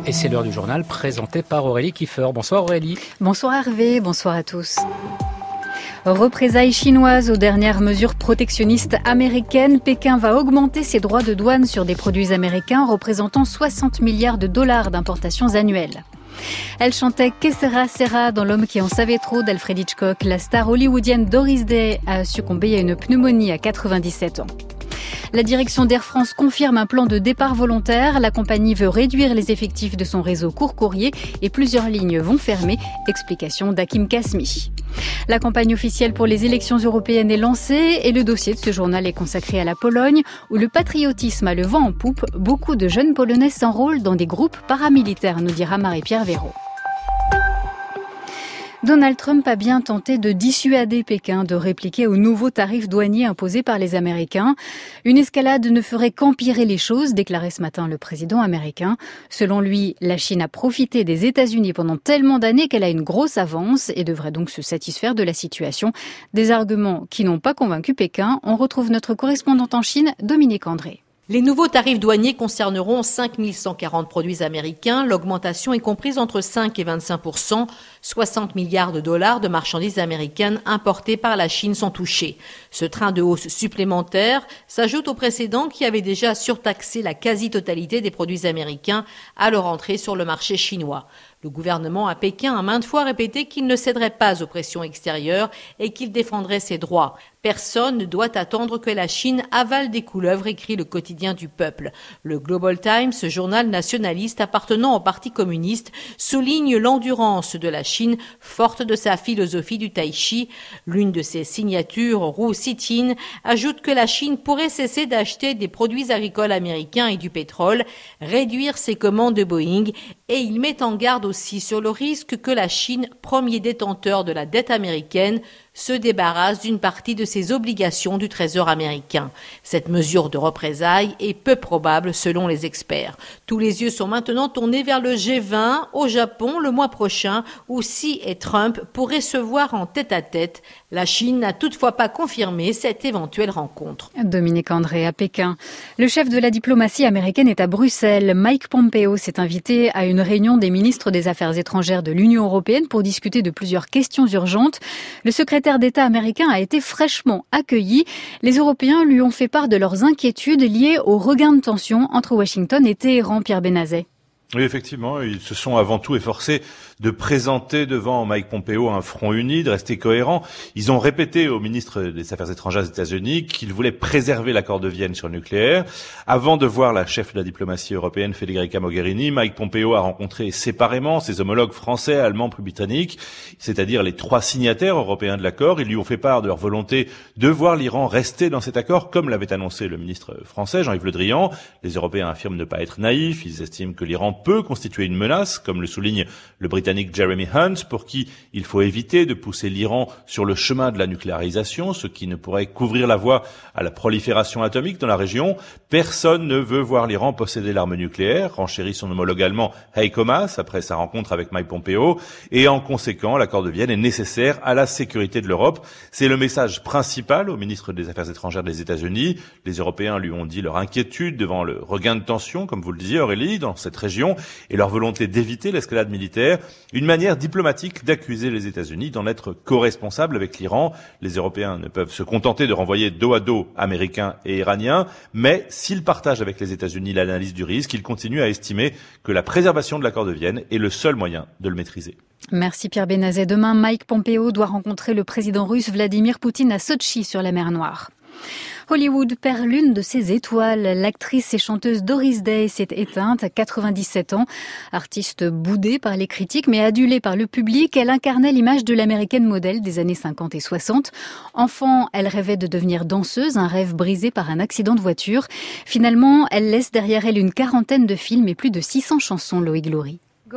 Et c'est l'heure du journal présenté par Aurélie Kiefer. Bonsoir Aurélie. Bonsoir Hervé, bonsoir à tous. Représailles chinoises aux dernières mesures protectionnistes américaines. Pékin va augmenter ses droits de douane sur des produits américains représentant 60 milliards de dollars d'importations annuelles. Elle chantait Que sera sera dans L'homme qui en savait trop d'Alfred Hitchcock. La star hollywoodienne Doris Day a succombé à une pneumonie à 97 ans. La direction d'Air France confirme un plan de départ volontaire. La compagnie veut réduire les effectifs de son réseau court courrier et plusieurs lignes vont fermer. Explication d'Hakim Kasmi. La campagne officielle pour les élections européennes est lancée et le dossier de ce journal est consacré à la Pologne où le patriotisme a le vent en poupe. Beaucoup de jeunes Polonais s'enrôlent dans des groupes paramilitaires, nous dira Marie-Pierre Véraud. Donald Trump a bien tenté de dissuader Pékin de répliquer aux nouveaux tarifs douaniers imposés par les Américains. Une escalade ne ferait qu'empirer les choses, déclarait ce matin le président américain. Selon lui, la Chine a profité des États-Unis pendant tellement d'années qu'elle a une grosse avance et devrait donc se satisfaire de la situation. Des arguments qui n'ont pas convaincu Pékin. On retrouve notre correspondante en Chine, Dominique André. Les nouveaux tarifs douaniers concerneront 5 140 produits américains. L'augmentation est comprise entre 5 et 25%. 60 milliards de dollars de marchandises américaines importées par la Chine sont touchés. Ce train de hausse supplémentaire s'ajoute au précédent qui avait déjà surtaxé la quasi-totalité des produits américains à leur entrée sur le marché chinois. Le gouvernement à Pékin a maintes fois répété qu'il ne céderait pas aux pressions extérieures et qu'il défendrait ses droits. Personne ne doit attendre que la Chine avale des couleuvres, écrit le quotidien du peuple. Le Global Times, journal nationaliste appartenant au Parti communiste, souligne l'endurance de la Chine, forte de sa philosophie du tai chi. L'une de ses signatures, Ru Xijin, ajoute que la Chine pourrait cesser d'acheter des produits agricoles américains et du pétrole, réduire ses commandes de Boeing, et il met en garde aussi sur le risque que la Chine, premier détenteur de la dette américaine, se débarrasse d'une partie de ses obligations du Trésor américain. Cette mesure de représailles est peu probable selon les experts. Tous les yeux sont maintenant tournés vers le G20 au Japon le mois prochain où Xi et Trump pourraient se voir en tête-à-tête. La Chine n'a toutefois pas confirmé cette éventuelle rencontre. Dominique André à Pékin. Le chef de la diplomatie américaine est à Bruxelles. Mike Pompeo s'est invité à une réunion des ministres des Affaires étrangères de l'Union européenne pour discuter de plusieurs questions urgentes. Le secrétaire d'État américain a été fraîchement accueilli. Les Européens lui ont fait part de leurs inquiétudes liées au regain de tension entre Washington et Téhéran, Pierre Benazet. Oui, effectivement, ils se sont avant tout efforcés de présenter devant Mike Pompeo un front uni, de rester cohérent. Ils ont répété au ministre des Affaires étrangères des États-Unis qu'ils voulaient préserver l'accord de Vienne sur le nucléaire. Avant de voir la chef de la diplomatie européenne, Federica Mogherini, Mike Pompeo a rencontré séparément ses homologues français, allemands, puis britanniques, c'est-à-dire les 3 signataires européens de l'accord. Ils lui ont fait part de leur volonté de voir l'Iran rester dans cet accord, comme l'avait annoncé le ministre français, Jean-Yves Le Drian. Les Européens affirment ne pas être naïfs. Ils estiment que l'Iran peut constituer une menace, comme le souligne le Britannique Jeremy Hunt, pour qui il faut éviter de pousser l'Iran sur le chemin de la nucléarisation, ce qui ne pourrait qu'ouvrir la voie à la prolifération atomique dans la région. Personne ne veut voir l'Iran posséder l'arme nucléaire, renchérit son homologue allemand Heiko Maas après sa rencontre avec Mike Pompeo, et en conséquent, l'accord de Vienne est nécessaire à la sécurité de l'Europe. C'est le message principal au ministre des Affaires étrangères des États-Unis. Les Européens lui ont dit leur inquiétude devant le regain de tension, comme vous le disiez Aurélie, dans cette région, et leur volonté d'éviter l'escalade militaire, une manière diplomatique d'accuser les États-Unis d'en être co-responsables avec l'Iran. Les Européens ne peuvent se contenter de renvoyer dos à dos Américains et Iraniens, mais s'ils partagent avec les États-Unis l'analyse du risque, ils continuent à estimer que la préservation de l'accord de Vienne est le seul moyen de le maîtriser. Merci Pierre Benazet. Demain, Mike Pompeo doit rencontrer le président russe Vladimir Poutine à Sotchi sur la mer Noire. Hollywood perd l'une de ses étoiles. L'actrice et chanteuse Doris Day s'est éteinte à 97 ans. Artiste boudée par les critiques mais adulée par le public, elle incarnait l'image de l'américaine modèle des années 50 et 60. Enfant, elle rêvait de devenir danseuse, un rêve brisé par un accident de voiture. Finalement, elle laisse derrière elle une quarantaine de films et plus de 600 chansons, Loïc Glory.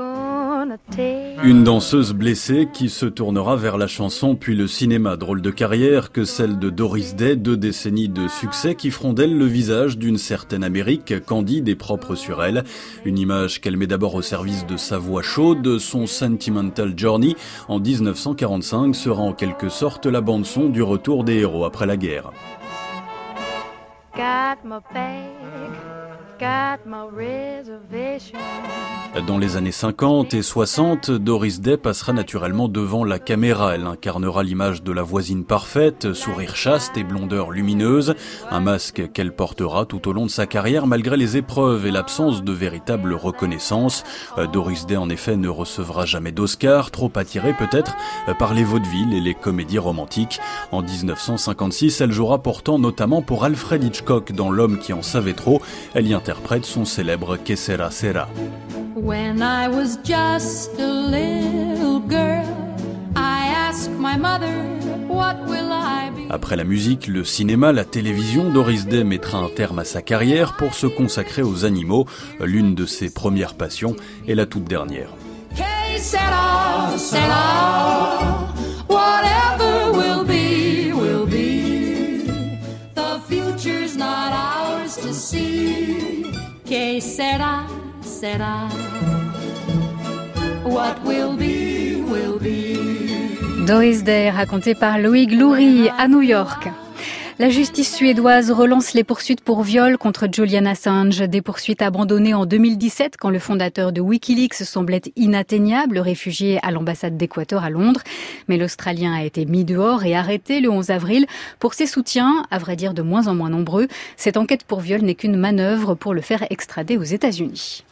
Une danseuse blessée qui se tournera vers la chanson puis le cinéma. Drôle de carrière que celle de Doris Day, 2 décennies de succès qui feront d'elle le visage d'une certaine Amérique, candide et propre sur elle. Une image qu'elle met d'abord au service de sa voix chaude. Son Sentimental Journey en 1945 sera en quelque sorte la bande-son du retour des héros après la guerre. Got my bag, got my reservation. Dans les années 50 et 60, Doris Day passera naturellement devant la caméra. Elle incarnera l'image de la voisine parfaite, sourire chaste et blondeur lumineuse. Un masque qu'elle portera tout au long de sa carrière malgré les épreuves et l'absence de véritable reconnaissance. Doris Day en effet ne recevra jamais d'Oscar, trop attirée peut-être par les vaudevilles et les comédies romantiques. En 1956, elle jouera pourtant notamment pour Alfred Hitchcock dans L'homme qui en savait trop. Elle y interprète son célèbre Que sera sera. When I was just a little girl, I asked my mother, what will I be? Après la musique, le cinéma, la télévision, Doris Day mettra un terme à sa carrière pour se consacrer aux animaux, l'une de ses premières passions et la toute dernière. Que sera, sera, whatever will be, will be. The future's not ours to see. Que sera, sera. What will be, will be. Doris Day, racontée par Loïc Loury à New York. La justice suédoise relance les poursuites pour viol contre Julian Assange. Des poursuites abandonnées en 2017 quand le fondateur de Wikileaks semblait inatteignable, réfugié à l'ambassade d'Équateur à Londres. Mais l'Australien a été mis dehors et arrêté le 11 avril pour ses soutiens, à vrai dire de moins en moins nombreux. Cette enquête pour viol n'est qu'une manœuvre pour le faire extrader aux États-Unis.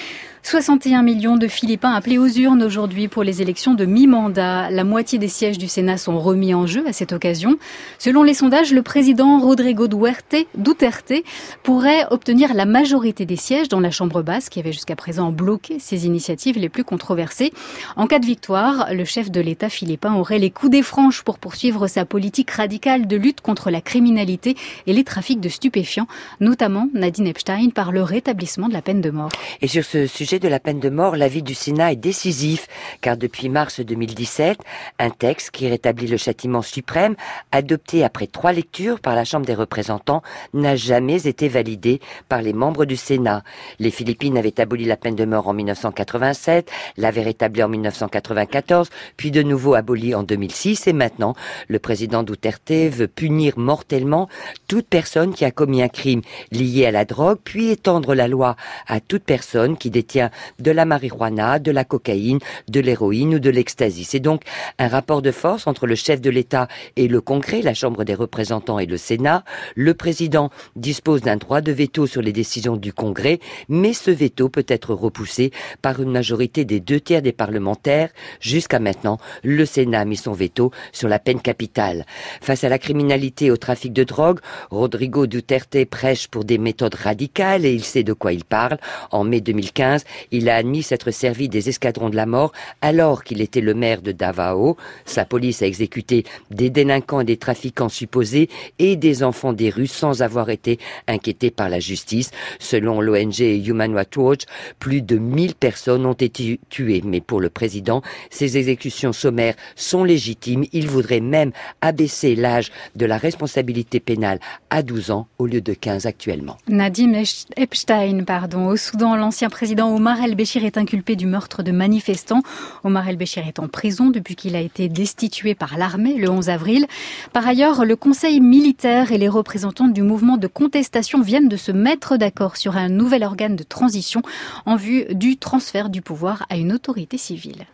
61 millions de Philippins appelés aux urnes aujourd'hui pour les élections de mi-mandat. La moitié des sièges du Sénat sont remis en jeu à cette occasion. Selon les sondages, le président Rodrigo Duterte pourrait obtenir la majorité des sièges dans la Chambre basse, qui avait jusqu'à présent bloqué ses initiatives les plus controversées. En cas de victoire, le chef de l'État philippin aurait les coups des franches pour poursuivre sa politique radicale de lutte contre la criminalité et les trafics de stupéfiants. Notamment, Nadine Epstein par le rétablissement de la peine de mort. Et sur ce sujet de la peine de mort, l'avis du Sénat est décisif, car depuis mars 2017, un texte qui rétablit le châtiment suprême, adopté après 3 lectures par la Chambre des représentants, n'a jamais été validé par les membres du Sénat. Les Philippines avaient aboli la peine de mort en 1987, l'avaient rétablie en 1994, puis de nouveau abolie en 2006, et maintenant, le président Duterte veut punir mortellement toute personne qui a commis un crime lié à la drogue, puis étendre la loi à toute personne qui détient de la marijuana, de la cocaïne, de l'héroïne ou de l'ecstasy. C'est donc un rapport de force entre le chef de l'État et le Congrès, la Chambre des représentants et le Sénat. Le président dispose d'un droit de veto sur les décisions du Congrès, mais ce veto peut être repoussé par une majorité des 2/3 des parlementaires. Jusqu'à maintenant, le Sénat a mis son veto sur la peine capitale. Face à la criminalité et au trafic de drogue, Rodrigo Duterte prêche pour des méthodes radicales et il sait de quoi il parle. En mai 2015, il a admis s'être servi des escadrons de la mort alors qu'il était le maire de Davao. Sa police a exécuté des délinquants et des trafiquants supposés et des enfants des rues sans avoir été inquiétés par la justice. Selon l'ONG Human Rights Watch, plus de 1000 personnes ont été tuées. Mais pour le président, ces exécutions sommaires sont légitimes. Il voudrait même abaisser l'âge de la responsabilité pénale à 12 ans au lieu de 15 actuellement. Nadine Epstein, Au Soudan, l'ancien président Omar el-Béchir est inculpé du meurtre de manifestants. Omar el-Béchir est en prison depuis qu'il a été destitué par l'armée le 11 avril. Par ailleurs, le Conseil militaire et les représentants du mouvement de contestation viennent de se mettre d'accord sur un nouvel organe de transition en vue du transfert du pouvoir à une autorité civile.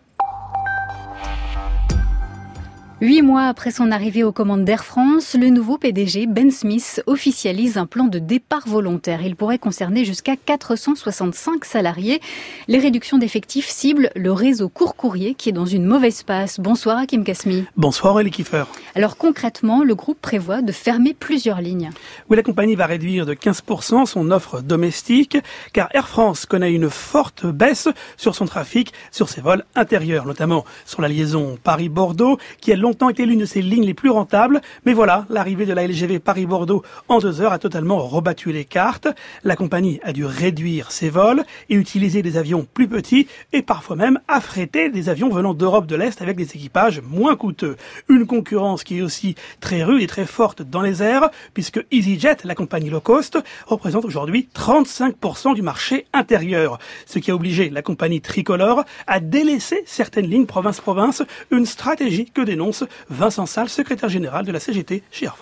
8 mois après son arrivée aux commandes d'Air France, le nouveau PDG, Ben Smith, officialise un plan de départ volontaire. Il pourrait concerner jusqu'à 465 salariés. Les réductions d'effectifs ciblent le réseau court courrier qui est dans une mauvaise passe. Bonsoir Hakim Kasmi. Bonsoir Aurélie Kiefer. Alors concrètement, le groupe prévoit de fermer plusieurs lignes. Oui, la compagnie va réduire de 15% son offre domestique, car Air France connaît une forte baisse sur son trafic, sur ses vols intérieurs, notamment sur la liaison Paris-Bordeaux, qui a longtemps été l'une de ses lignes les plus rentables. Mais voilà, l'arrivée de la LGV Paris-Bordeaux en 2 heures a totalement rebattu les cartes. La compagnie a dû réduire ses vols et utiliser des avions plus petits et parfois même affréter des avions venant d'Europe de l'Est avec des équipages moins coûteux. Une concurrence qui est aussi très rude et très forte dans les airs, puisque EasyJet, la compagnie low cost, représente aujourd'hui 35% du marché intérieur. Ce qui a obligé la compagnie tricolore à délaisser certaines lignes province-province, une stratégie que dénonce Vincent Salle, secrétaire général de la CGT chez Air France.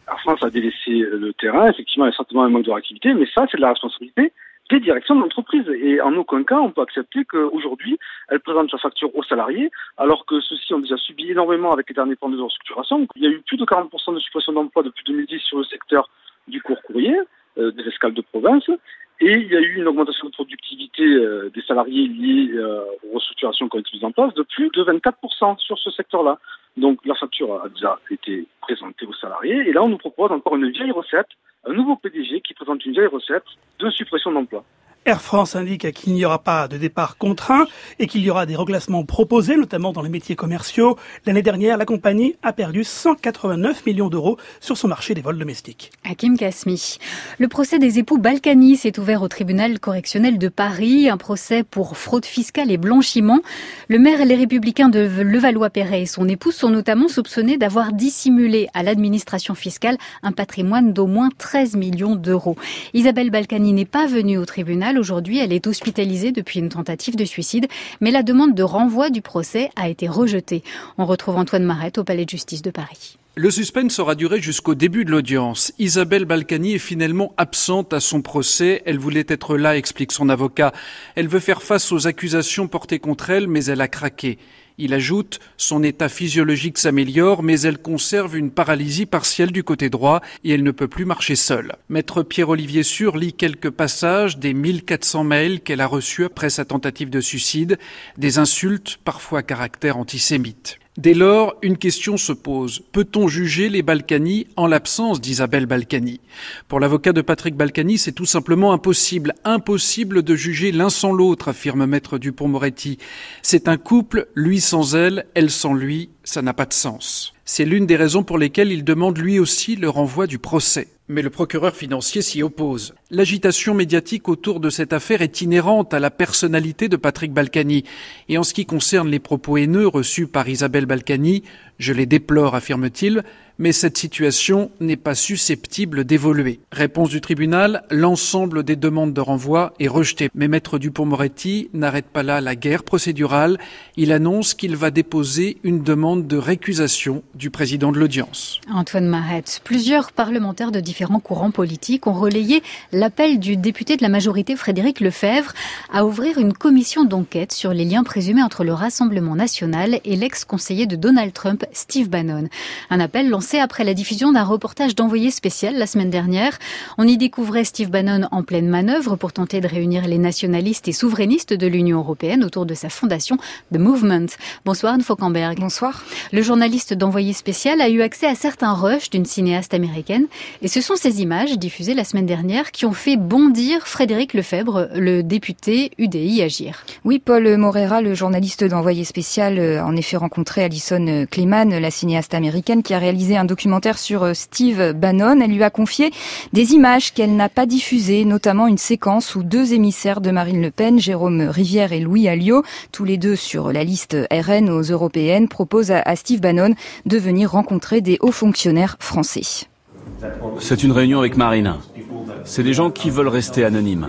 Air France a délaissé le terrain. Effectivement, il y a certainement un manque de réactivité, mais ça, c'est de la responsabilité des directions de l'entreprise. Et en aucun cas, on peut accepter qu'aujourd'hui, elle présente sa facture aux salariés, alors que ceux-ci ont déjà subi énormément avec les derniers plans de restructuration. Il y a eu plus de 40% de suppression d'emplois depuis 2010 sur le secteur du court courrier, des escales de province. Et il y a eu une augmentation de productivité des salariés liés aux restructurations qui ont été mises en place de plus de 24% sur ce secteur-là. Donc la facture a déjà été présentée aux salariés. Et là, on nous propose encore une vieille recette, un nouveau PDG qui présente une vieille recette de suppression d'emplois. Air France indique qu'il n'y aura pas de départ contraint et qu'il y aura des reclassements proposés, notamment dans les métiers commerciaux. L'année dernière, la compagnie a perdu 189 millions d'euros sur son marché des vols domestiques. Hakim Kasmi. Le procès des époux Balkany s'est ouvert au tribunal correctionnel de Paris. Un procès pour fraude fiscale et blanchiment. Le maire et les Républicains de Levallois-Perret et son épouse sont notamment soupçonnés d'avoir dissimulé à l'administration fiscale un patrimoine d'au moins 13 millions d'euros. Isabelle Balkany n'est pas venue au tribunal. Aujourd'hui, elle est hospitalisée depuis une tentative de suicide, mais la demande de renvoi du procès a été rejetée. On retrouve Antoine Marette au Palais de justice de Paris. Le suspense aura duré jusqu'au début de l'audience. Isabelle Balkany est finalement absente à son procès. Elle voulait être là, explique son avocat. Elle veut faire face aux accusations portées contre elle, mais elle a craqué. Il ajoute, son état physiologique s'améliore, mais elle conserve une paralysie partielle du côté droit et elle ne peut plus marcher seule. Maître Pierre-Olivier Sûr lit quelques passages des 1400 mails qu'elle a reçus après sa tentative de suicide, des insultes, parfois à caractère antisémite. Dès lors, une question se pose. Peut-on juger les Balkany en l'absence d'Isabelle Balkany ? Pour l'avocat de Patrick Balkany, c'est tout simplement impossible. Impossible de juger l'un sans l'autre, affirme Maître Dupond-Moretti. C'est un couple, lui sans elle sans lui, ça n'a pas de sens. C'est l'une des raisons pour lesquelles il demande lui aussi le renvoi du procès. Mais le procureur financier s'y oppose. L'agitation médiatique autour de cette affaire est inhérente à la personnalité de Patrick Balkany. Et en ce qui concerne les propos haineux reçus par Isabelle Balkany, je les déplore, affirme-t-il, mais cette situation n'est pas susceptible d'évoluer. Réponse du tribunal, l'ensemble des demandes de renvoi est rejeté. Mais Maître Dupond-Moretti n'arrête pas là la guerre procédurale. Il annonce qu'il va déposer une demande de récusation du président de l'audience. Antoine Marette. Plusieurs parlementaires de différents courants politiques ont relayé l'appel du député de la majorité Frédéric Lefebvre à ouvrir une commission d'enquête sur les liens présumés entre le Rassemblement national et l'ex-conseiller de Donald Trump, Steve Bannon. Un appel lancé après la diffusion d'un reportage d'Envoyé spécial la semaine dernière. On y découvrait Steve Bannon en pleine manœuvre pour tenter de réunir les nationalistes et souverainistes de l'Union européenne autour de sa fondation The Movement. Bonsoir Anne Fauquemberg. Bonsoir. Le journaliste d'Envoyé spécial a eu accès à certains rushs d'une cinéaste américaine et ce sont ces images diffusées la semaine dernière qui ont fait bondir Frédéric Lefebvre, le député UDI Agir. Oui, Paul Moreira, le journaliste d'Envoyé spécial, a en effet rencontré Alison Kleeman, la cinéaste américaine qui a réalisé un documentaire sur Steve Bannon. Elle lui a confié des images qu'elle n'a pas diffusées, notamment une séquence où deux émissaires de Marine Le Pen, Jérôme Rivière et Louis Alliot, tous les deux sur la liste RN aux européennes, proposent à Steve Bannon de venir rencontrer des hauts fonctionnaires français. C'est une réunion avec Marine. C'est des gens qui veulent rester anonymes.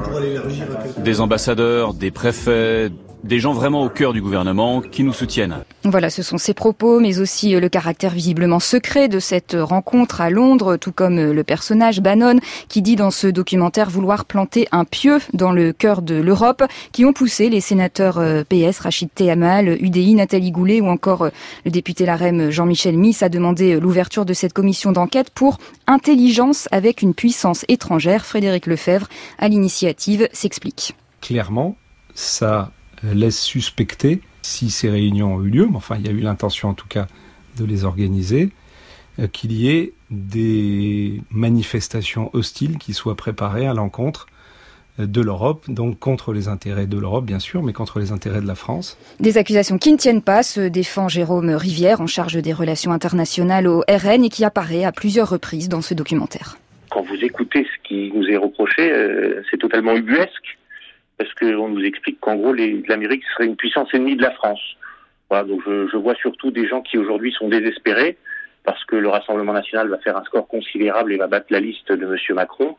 Des ambassadeurs, des préfets, des gens vraiment au cœur du gouvernement qui nous soutiennent. Voilà, ce sont ses propos, mais aussi le caractère visiblement secret de cette rencontre à Londres, tout comme le personnage Bannon, qui dit dans ce documentaire vouloir planter un pieu dans le cœur de l'Europe, qui ont poussé les sénateurs PS, Rachid Tehamal, UDI, Nathalie Goulet ou encore le député LaREM Jean-Michel Miss à demander l'ouverture de cette commission d'enquête pour intelligence avec une puissance étrangère. Frédéric Lefebvre, à l'initiative, s'explique. Clairement, ça laisse suspecter, si ces réunions ont eu lieu, mais enfin il y a eu l'intention en tout cas de les organiser, qu'il y ait des manifestations hostiles qui soient préparées à l'encontre de l'Europe, donc contre les intérêts de l'Europe bien sûr, mais contre les intérêts de la France. Des accusations qui ne tiennent pas, se défend Jérôme Rivière, en charge des relations internationales au RN et qui apparaît à plusieurs reprises dans ce documentaire. Quand vous écoutez ce qui nous est reproché, c'est totalement ubuesque. Parce qu'on nous explique qu'en gros, l'Amérique serait une puissance ennemie de la France. Voilà, donc je vois surtout des gens qui aujourd'hui sont désespérés parce que le Rassemblement national va faire un score considérable et va battre la liste de M. Macron.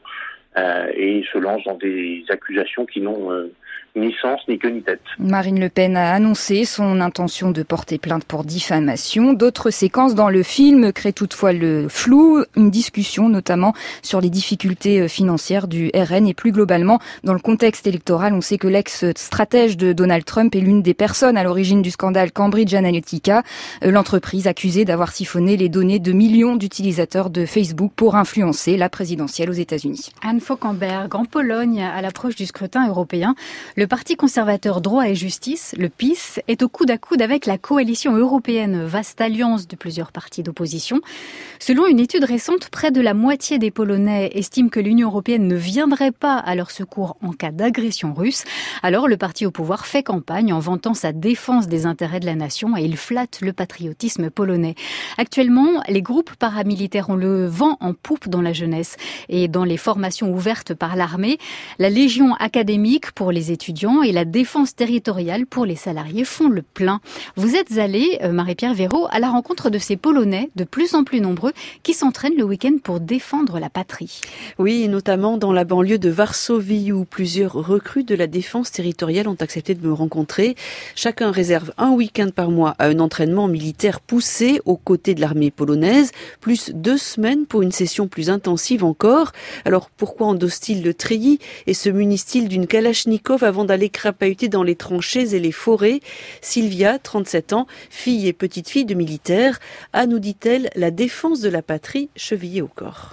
et se lance dans des accusations qui n'ont ni sens, ni queue, ni tête. Marine Le Pen a annoncé son intention de porter plainte pour diffamation. D'autres séquences dans le film créent toutefois le flou, une discussion notamment sur les difficultés financières du RN et plus globalement dans le contexte électoral. On sait que l'ex-stratège de Donald Trump est l'une des personnes à l'origine du scandale Cambridge Analytica, l'entreprise accusée d'avoir siphonné les données de millions d'utilisateurs de Facebook pour influencer la présidentielle aux États-Unis. Anne Fauquemberg, en Pologne, à l'approche du scrutin européen, le parti conservateur Droit et Justice, le PiS, est au coude à coude avec la coalition européenne, vaste alliance de plusieurs partis d'opposition. Selon une étude récente, près de la moitié des Polonais estiment que l'Union européenne ne viendrait pas à leur secours en cas d'agression russe. Alors le parti au pouvoir fait campagne en vantant sa défense des intérêts de la nation et il flatte le patriotisme polonais. Actuellement, les groupes paramilitaires ont le vent en poupe dans la jeunesse et dans les formations ouvertes par l'armée. La Légion académique pour les étudiants et la défense territoriale pour les salariés font le plein. Vous êtes allé, Marie-Pierre Véraud, à la rencontre de ces Polonais de plus en plus nombreux qui s'entraînent le week-end pour défendre la patrie. Oui, et notamment dans la banlieue de Varsovie où plusieurs recrues de la défense territoriale ont accepté de me rencontrer. Chacun réserve un week-end par mois à un entraînement militaire poussé aux côtés de l'armée polonaise, plus 2 semaines pour une session plus intensive encore. Alors pourquoi endossent-ils le treillis et se munissent-ils d'une Kalachnikov avant d'aller crapahuter dans les tranchées et les forêts? Sylvia, 37 ans, fille et petite-fille de militaires, a, nous dit-elle, la défense de la patrie chevillée au corps.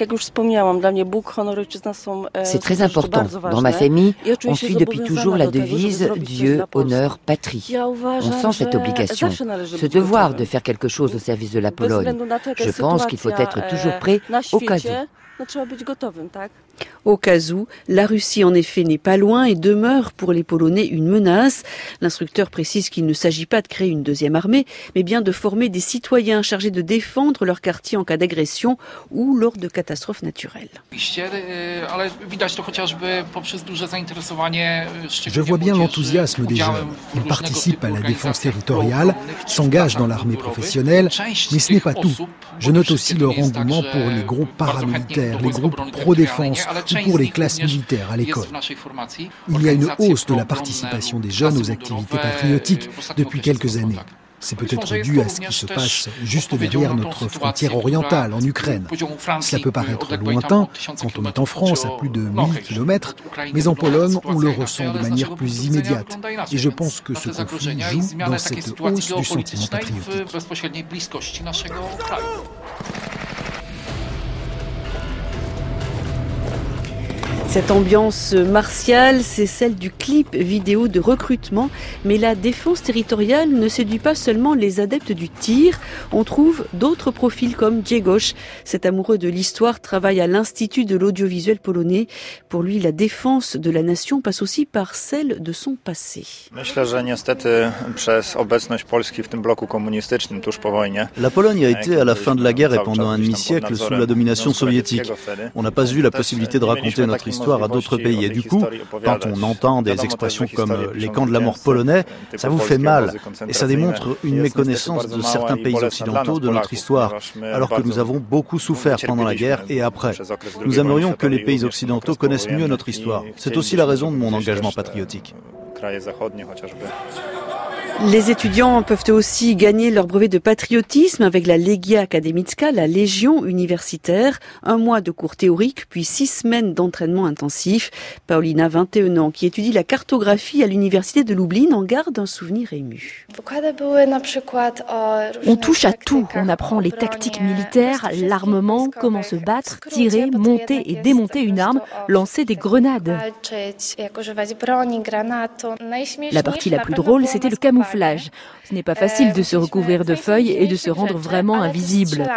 C'est très important. Dans ma famille, on suit depuis toujours la devise « Dieu, honneur, patrie ». On sent cette obligation, ce devoir de faire quelque chose au service de la Pologne. Je pense qu'il faut être toujours prêt au cas où. Au cas où, la Russie en effet n'est pas loin et demeure pour les Polonais une menace. L'instructeur précise qu'il ne s'agit pas de créer une deuxième armée, mais bien de former des citoyens chargés de défendre leur quartier en cas d'agression ou lors de catastrophes naturelles. Je vois bien l'enthousiasme des jeunes. Ils participent à la défense territoriale, s'engagent dans l'armée professionnelle, mais ce n'est pas tout. Je note aussi leur engouement pour les groupes paramilitaires, les groupes pro-défense ou pour les classes militaires à l'école. Il y a une hausse de la participation des jeunes aux activités patriotiques depuis quelques années. C'est peut-être dû à ce qui se passe juste derrière notre frontière orientale, en Ukraine. Cela peut paraître lointain quand on est en France à plus de 1000 km, mais en Pologne, on le ressent de manière plus immédiate. Et je pense que ce conflit joue dans cette hausse du sentiment patriotique. Cette ambiance martiale, c'est celle du clip vidéo de recrutement. Mais la défense territoriale ne séduit pas seulement les adeptes du tir. On trouve d'autres profils comme Grzegorz. Cet amoureux de l'histoire travaille à l'Institut de l'audiovisuel polonais. Pour lui, la défense de la nation passe aussi par celle de son passé. La Pologne a été à la fin de la guerre et pendant un demi-siècle sous la domination soviétique. On n'a pas eu la possibilité de raconter notre histoire à d'autres pays. Et du coup, quand on entend des expressions comme les camps de la mort polonais, ça vous fait mal. Et ça démontre une méconnaissance de certains pays occidentaux de notre histoire, alors que nous avons beaucoup souffert pendant la guerre et après. Nous aimerions que les pays occidentaux connaissent mieux notre histoire. C'est aussi la raison de mon engagement patriotique. Les étudiants peuvent aussi gagner leur brevet de patriotisme avec la Legia Akademicka, la Légion universitaire. 1 mois de cours théoriques, puis 6 semaines d'entraînement intensif. Paulina, 21 ans, qui étudie la cartographie à l'université de Lublin, en garde un souvenir ému. On touche à tout. On apprend les tactiques militaires, l'armement, comment se battre, tirer, monter et démonter une arme, lancer des grenades. La partie la plus drôle, c'était le camouflage. Ce n'est pas facile de se recouvrir de feuilles et de se rendre vraiment invisible.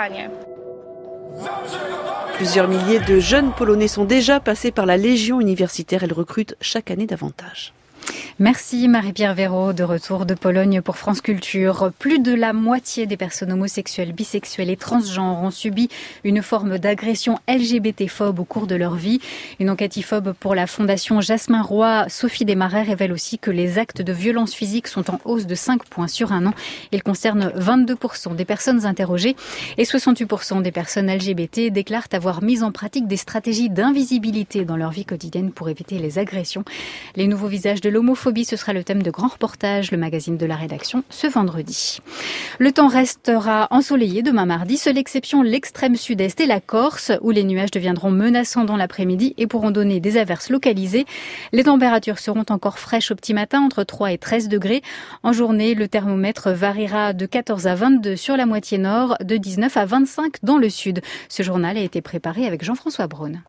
Plusieurs milliers de jeunes Polonais sont déjà passés par la Légion universitaire. Elle recrute chaque année davantage. Merci Marie-Pierre Véraud, de retour de Pologne pour France Culture. Plus de la moitié des personnes homosexuelles, bisexuelles et transgenres ont subi une forme d'agression LGBT-phobe au cours de leur vie. Une enquête IFOP pour la Fondation Jasmin Roy, Sophie Desmarais, révèle aussi que les actes de violence physique sont en hausse de 5 points sur un an. Ils concernent 22% des personnes interrogées et 68% des personnes LGBT déclarent avoir mis en pratique des stratégies d'invisibilité dans leur vie quotidienne pour éviter les agressions. Les nouveaux visages de l'homophobie, ce sera le thème de Grand Reportage, le magazine de la rédaction, ce vendredi. Le temps restera ensoleillé demain mardi, seule exception l'extrême sud-est et la Corse, où les nuages deviendront menaçants dans l'après-midi et pourront donner des averses localisées. Les températures seront encore fraîches au petit matin, entre 3 et 13 degrés. En journée, le thermomètre variera de 14 à 22 sur la moitié nord, de 19 à 25 dans le sud. Ce journal a été préparé avec Jean-François Braun.